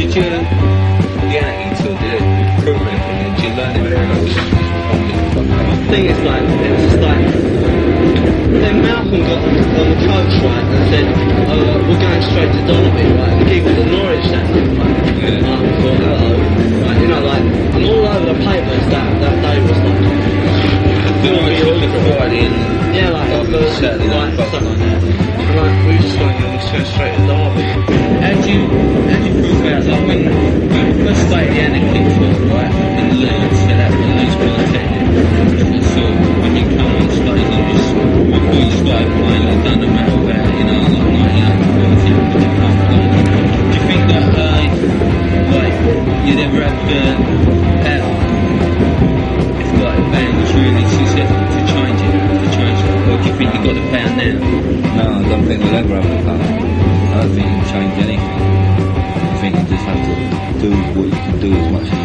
did you get into the recruitment and did you learn anything else from I think it's like, it was just like, then Malcolm got on the coach, right, and said, we're going straight to Derby, right, the gig was at Norwich that night, right, for hello, right, you know, like, and all over the papers that day was like, yeah, like, Saturday night, like, something like that, and like, we just like, let's go straight to Derby. How do you prove out, like, when you first started the Anakin tour, right, in Leeds, so that when Leeds were attending, so when you come on stage, you just, before you started playing, you've done the metal band, you know, like 98, 40, do you think that, like, you'd ever have power, if, like, a band was really successful to change it, or do you think you got the power now? No, I don't think we'll ever have the power. I don't think you can change anything. I think you just have to do what you can do as much as